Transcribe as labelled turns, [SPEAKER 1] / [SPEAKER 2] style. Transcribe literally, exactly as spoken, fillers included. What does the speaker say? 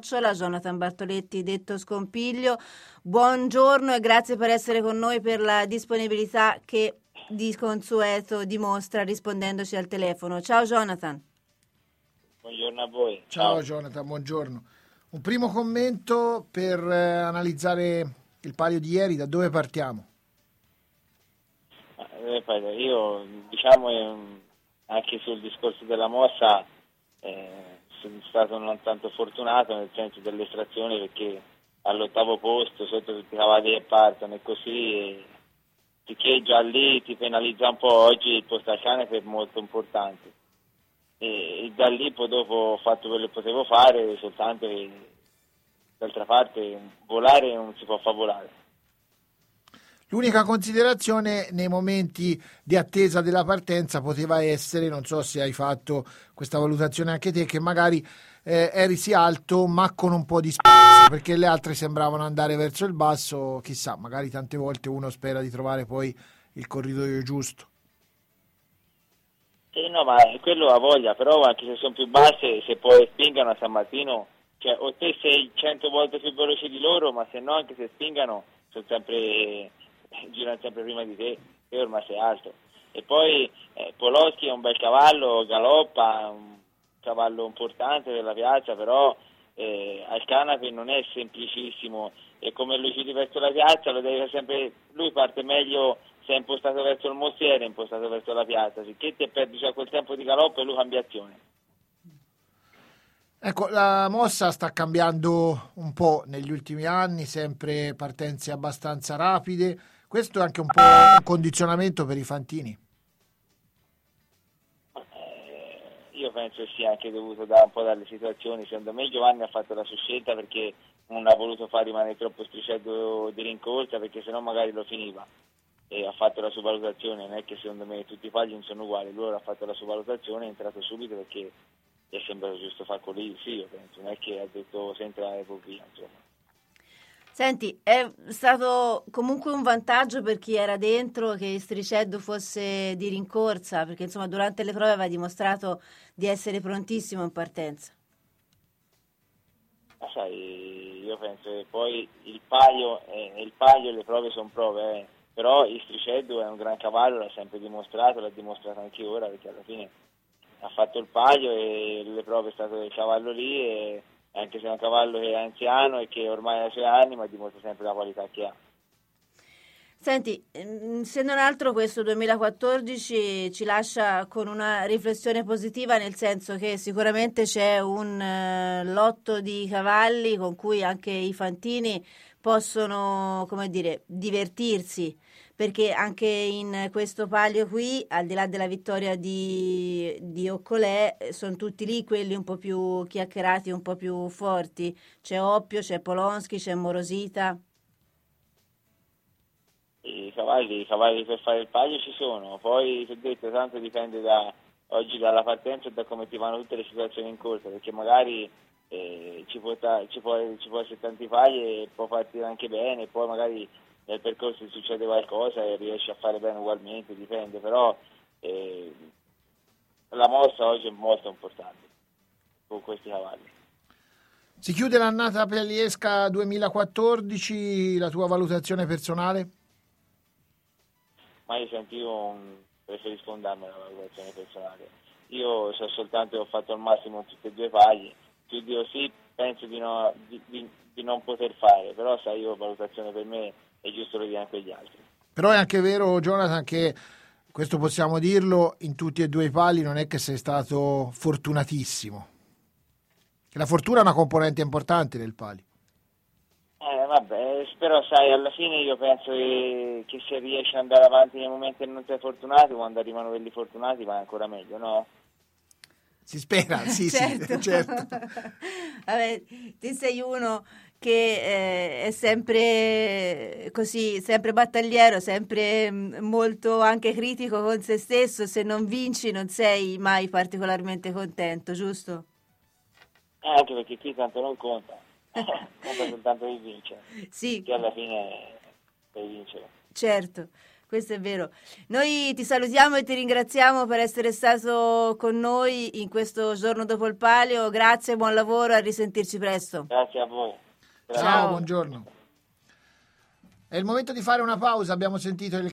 [SPEAKER 1] Chiocciola, Jonathan Bartoletti detto Scompiglio. Buongiorno e grazie per essere con noi, per la disponibilità che di consueto dimostra rispondendoci al telefono. Ciao Jonathan.
[SPEAKER 2] Buongiorno a voi.
[SPEAKER 3] Ciao,
[SPEAKER 2] Ciao
[SPEAKER 3] Jonathan, buongiorno. Un primo commento per eh, analizzare il Palio di ieri, da dove partiamo?
[SPEAKER 2] Io diciamo ehm, anche sul discorso della mossa eh, sono stato non tanto fortunato nel senso dell'estrazione, perché all'ottavo posto sotto tutti i cavalli che partono e così, e, che già lì ti penalizza un po'. Oggi il posto al cane è molto importante e, e da lì poi dopo ho fatto quello che potevo fare, soltanto che d'altra parte volare non si può far volare.
[SPEAKER 3] L'unica considerazione nei momenti di attesa della partenza poteva essere, non so se hai fatto questa valutazione anche te, che magari eh, eri sì alto ma con un po' di spazio, perché le altre sembravano andare verso il basso. Chissà, magari tante volte uno spera di trovare poi il corridoio giusto.
[SPEAKER 2] Sì, no, ma quello ha voglia, però anche se sono più basse, se poi spingano a San Martino, cioè o te sei cento volte più veloce di loro, ma se no anche se spingano sono sempre, girano sempre prima di te, e ormai sei alto. E poi eh, Poloschi è un bel cavallo, galoppa, un cavallo importante per la piazza, però eh, al canape non è semplicissimo, e come lui ci verso la piazza lo deve sempre, lui parte meglio se è impostato verso il mostiere, è impostato verso la piazza, sicché ti perdi già quel tempo di galoppo e lui cambia azione.
[SPEAKER 3] Ecco, la mossa sta cambiando un po' negli ultimi anni, sempre partenze abbastanza rapide. Questo è anche un po' un condizionamento per i fantini.
[SPEAKER 2] Eh, io penso sia anche dovuto da un po' dalle situazioni. Secondo me Giovanni ha fatto la sua scelta perché non ha voluto far rimanere troppo Stricello di rincorsa, perché sennò magari lo finiva, e ha fatto la sua valutazione. Non è che secondo me tutti i pagli non sono uguali, lui ha fatto la sua valutazione, è entrato subito perché gli è sembrato giusto far così, sì, io penso, non è che ha detto se entrare poi via, insomma.
[SPEAKER 1] Senti, è stato comunque un vantaggio per chi era dentro che Striceddo fosse di rincorsa, perché insomma durante le prove aveva dimostrato di essere prontissimo in partenza.
[SPEAKER 2] Ma sai, io penso che poi il paio, eh, il paio le prove sono prove, eh. Però il Striceddo è un gran cavallo, l'ha sempre dimostrato, l'ha dimostrato anche ora, perché alla fine ha fatto il paio e le prove è stato il cavallo lì, e anche se è un cavallo che è anziano e che ormai ha i suoi anni, ma dimostra sempre la qualità che ha.
[SPEAKER 1] Senti, se non altro questo duemilaquattordici ci lascia con una riflessione positiva, nel senso che sicuramente c'è un uh, lotto di cavalli con cui anche i fantini possono, come dire, divertirsi, perché anche in questo palio qui, al di là della vittoria di, di Occolè, sono tutti lì quelli un po' più chiacchierati, un po' più forti. C'è Oppio, c'è Polonsky, c'è Morosita.
[SPEAKER 2] I cavalli, i cavalli per fare il palio ci sono, poi ti ho detto, tanto dipende da oggi dalla partenza e da come ti vanno tutte le situazioni in corsa, perché magari eh, ci, può, ci, può, ci può essere tanti pali e può partire anche bene, e poi magari nel percorso ti succede qualcosa e riesci a fare bene ugualmente, dipende, però eh, la mossa oggi è molto importante con questi cavalli.
[SPEAKER 3] Si chiude l'annata Paliesca duemilaquattordici, la tua valutazione personale?
[SPEAKER 2] Ma io sentivo, preferisco non darmi una valutazione personale. Io so soltanto che ho fatto il massimo in tutti e due i pagli, più di così penso di, no, di, di, di non poter fare, però sai, io valutazione per me è giusto lo dire anche gli altri.
[SPEAKER 3] Però è anche vero, Jonathan, che questo possiamo dirlo, in tutti e due i pali non è che sei stato fortunatissimo. La fortuna è una componente importante del palio.
[SPEAKER 2] Eh, vabbè, però sai, alla fine io penso che, che se riesci ad andare avanti nei momenti che non sei fortunato, quando arrivano quelli fortunati va ancora meglio, no?
[SPEAKER 3] Si spera, sì,
[SPEAKER 1] certo.
[SPEAKER 3] sì, certo.
[SPEAKER 1] Vabbè, ti sei uno che eh, è sempre così, sempre battagliero, sempre molto anche critico con se stesso. Se non vinci non sei mai particolarmente contento, giusto?
[SPEAKER 2] Eh, anche perché qui tanto non conta. Conta soltanto di vincere,
[SPEAKER 1] sì,
[SPEAKER 2] che alla fine devi vincere.
[SPEAKER 1] Certo, Questo è vero. Noi ti salutiamo e ti ringraziamo per essere stato con noi in questo giorno dopo il palio. Grazie, buon lavoro, a risentirci presto.
[SPEAKER 2] Grazie a voi. Grazie.
[SPEAKER 3] Ciao, buongiorno. È il momento di fare una pausa, abbiamo sentito il